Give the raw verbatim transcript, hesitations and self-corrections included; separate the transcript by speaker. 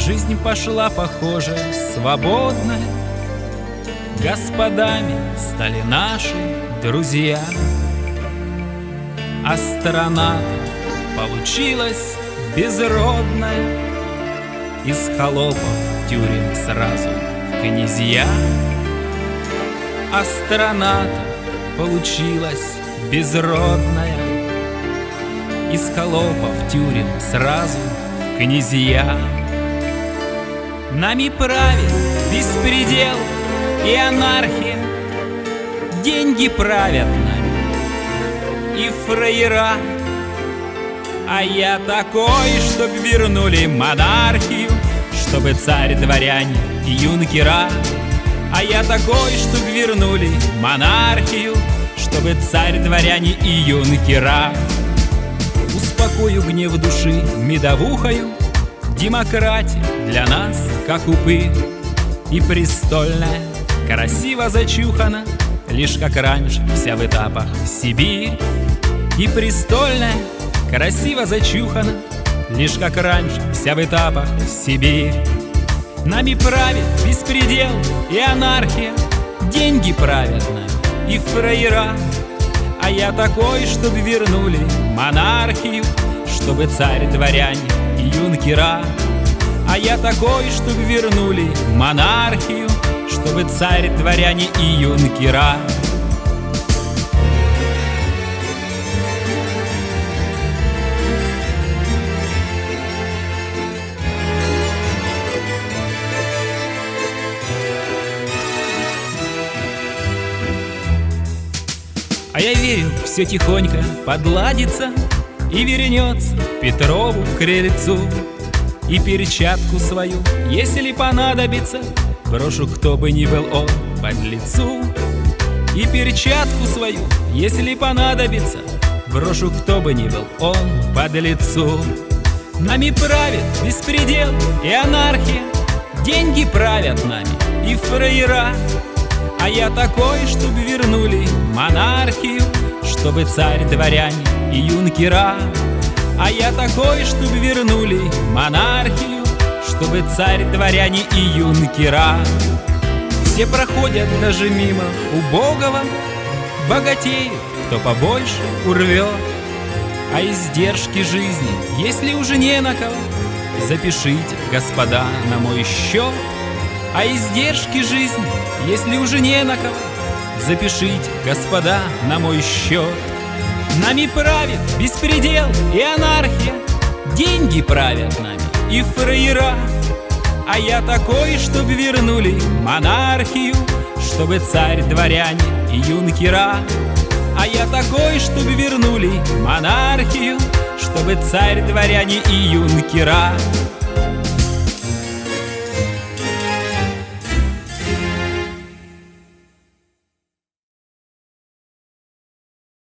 Speaker 1: Жизнь пошла, похоже, свободная. Господами стали наши друзья, а страна получилась безродная. Из холопов тюрем сразу в князья, а страна-то получилась безродная. Из холопов тюрем сразу в князья. Нами правит беспредел и анархия, деньги правят нами и фраера. А я такой, чтоб вернули монархию, чтобы царь, дворяне и юнкера. А я такой, чтоб вернули монархию, чтобы царь, дворяне и юнкера. Успокою гнев души медовухою, демократия для нас, как упырь, и престольная, красиво зачухана, лишь как раньше вся в этапах Сибирь. И престольная, красиво зачухана, лишь как раньше вся в этапах Сибирь. Нами правит беспредел и анархия, деньги правят нами и фраера. А я такой, чтоб вернули монархию, чтобы царь, дворяне и юнкера. А я такой, чтоб вернули монархию, чтобы царь, дворяне и юнкера. А я верю, все тихонько подладится и вернется Петрову к крыльцу. И перчатку свою, если понадобится, брошу, кто бы ни был он, под лицу. И перчатку свою, если понадобится, брошу, кто бы ни был он, под лицу. Нами правит беспредел и анархия, деньги правят нами и фраера. А я такой, чтобы вернули монархию, чтобы царь, дворяне и юнкера. А я такой, чтобы вернули монархию, чтобы царь, дворяне и юнкера. Все проходят даже мимо убогого, богатеют, кто побольше урвет. А издержки жизни, если уже не на кого, запишите, господа, на мой счет. А издержки жизни, если уже не на кого, запишите, господа, на мой счет. Нами правит беспредел и анархия, деньги правят нами и фраера. А я такой, чтоб вернули монархию, чтобы царь, дворяне и юнкера. А я такой, чтоб вернули монархию, чтобы царь, дворяне и юнкера.